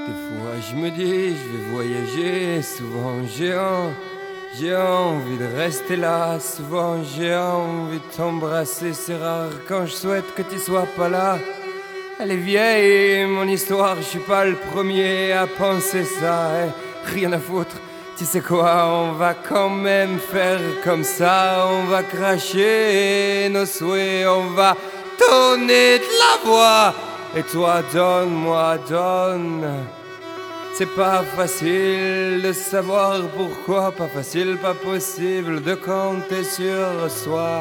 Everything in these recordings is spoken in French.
Des fois je me dis je vais voyager, souvent j'ai envie de rester là, souvent j'ai envie de t'embrasser, c'est rare quand je souhaite que tu sois pas là. Elle est vieille, mon histoire, je suis pas le premier à penser ça, rien à foutre. Tu sais quoi, on va quand même faire comme ça, on va cracher nos souhaits, on va donner de la voix. Et toi donne-moi, donne. C'est pas facile de savoir pourquoi, pas facile, pas possible de compter sur soi.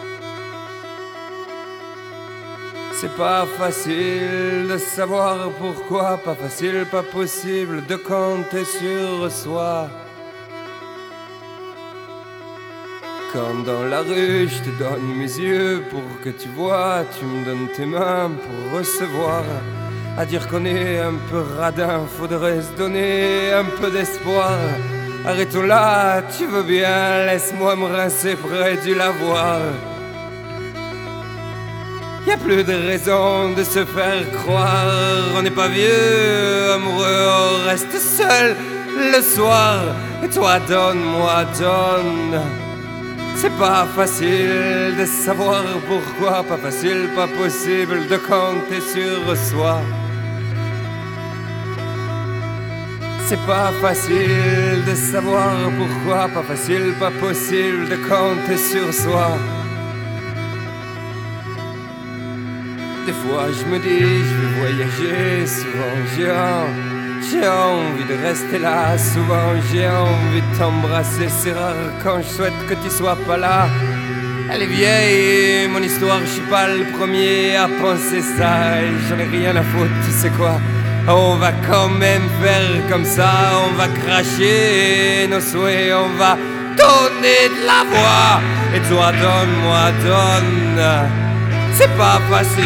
C'est pas facile de savoir pourquoi, pas facile, pas possible de compter sur soi. Quand dans la rue je te donne mes yeux pour que tu vois, tu me donnes tes mains pour recevoir. À dire qu'on est un peu radin, faudrait se donner un peu d'espoir. Arrêtons là, tu veux bien, laisse-moi me rincer près du lavoir. Y'a plus de raison de se faire croire, on n'est pas vieux, amoureux, on reste seul le soir. Et toi donne-moi, donne. C'est pas facile de savoir pourquoi, pas facile, pas possible de compter sur soi. C'est pas facile de savoir pourquoi, pas facile, pas possible de compter sur soi. Des fois je me dis je vais voyager, souvent j'ai envie de rester là, souvent j'ai envie de t'embrasser, c'est rare quand je souhaite que tu sois pas là. Elle est vieille, mon histoire, je suis pas le premier à penser ça, et j'en ai rien à foutre, tu sais quoi. On va quand même faire comme ça, on va cracher nos souhaits, on va donner de la voix. Et toi donne-moi, donne. C'est pas facile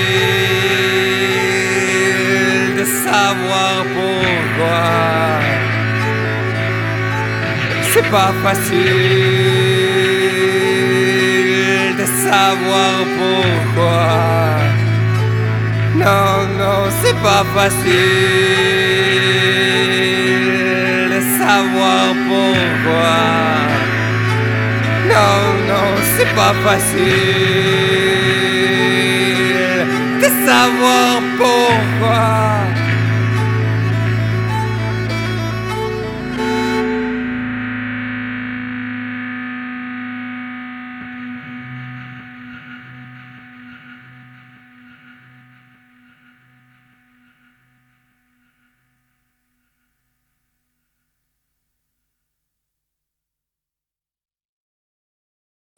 de savoir pourquoi. C'est pas facile de savoir pourquoi. Non, non, c'est pas facile de savoir pourquoi. Non, non, c'est pas facile